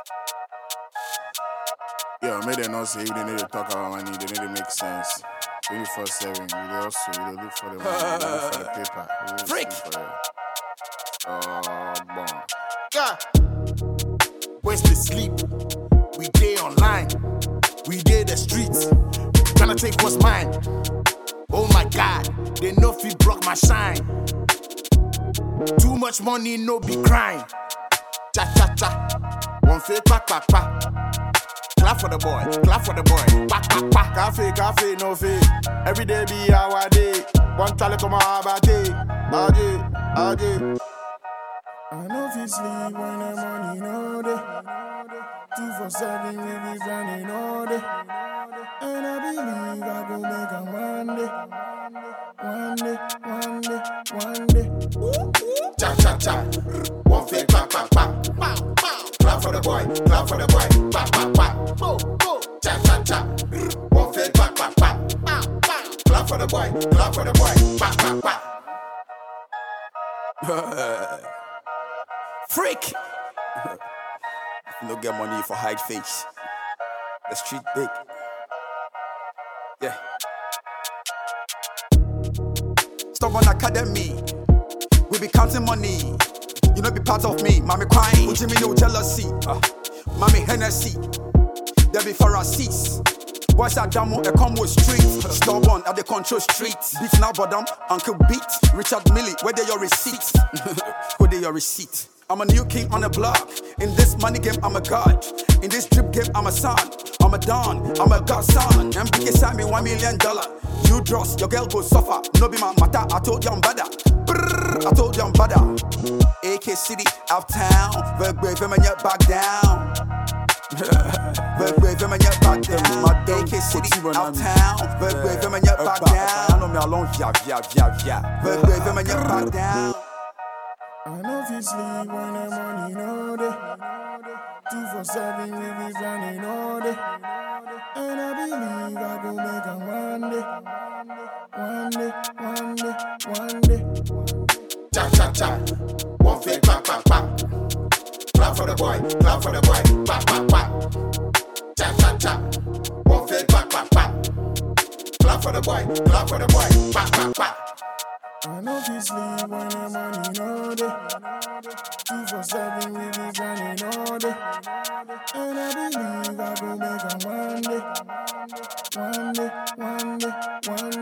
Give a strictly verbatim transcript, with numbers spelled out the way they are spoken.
Yo, made them not say you didn't need to talk about money, they need to make sense. twenty-four seven, we dey also, we dey look for the money, we dey look for the paper. We dey Freak. see for the- Oh, bon. Yeah. Where's the sleep? We day online. We day the streets. Tryna take what's mine. Oh my God, they know if you block my shine. Too much money, no be crime. Cha cha cha. One fake pa pa pa. Clap for the boy, clap for the boy. Pa pa pa. Cafe, cafe, no fee. Every day be our day. One tally come out about day. All day, all day. I know if you sleep when the money no day. Two for seven, we be grinding all day. And I believe I go make a one day. One day, one day, one day. Cha cha cha. One fake pa pa pa. Clap for the boy, clap for the boy. Pa pa pa. Cha cha cha. One fake pa pa pa. Clap for the boy, clap for the boy. Pa pa pa. Freak. You don't get money for hide face. The street big. Yeah. Stubborn Academy. We be counting money. You know be part of me. Mommy crying. Put me no jealousy. Uh, Mommy Hennessy. There be Pharisees. Boys are down a combo street. Stubborn at the control street. Beat now bottom, Uncle Beat. Richard Millie, where they your receipts? Where they your receipt? I'm a new king on the block. In this money game, I'm a god. In this drip game, I'm a son. I'm a don, I'm a godson. M P K sent me one million dollar. You dross, your girl go suffer. No be my matter, I told you I'm better. Brrr, I told you I'm better. A K City, uptown. Very brave, and yet back down. Very brave, and yet back down. A K City, uptown. Very brave, and yet back down. I know me alone, via, via, via, via. Very brave, and yet back down. I know if you sleep when the money no day. Two for seven, we be grinding all day. And I believe I go make a one day. One day, one day, one day. Cha cha cha. One fake pa pa pa. Clap for the boy, clap for the boy. Pa pa pa. Cha cha cha. One fake pa pa pa. Clap for the boy, clap for the boy. Pa pa pa. I know if you sleep when the money no day. Two for seven, we be grinding all day. And I believe I go make a one day. One day, one day, one day.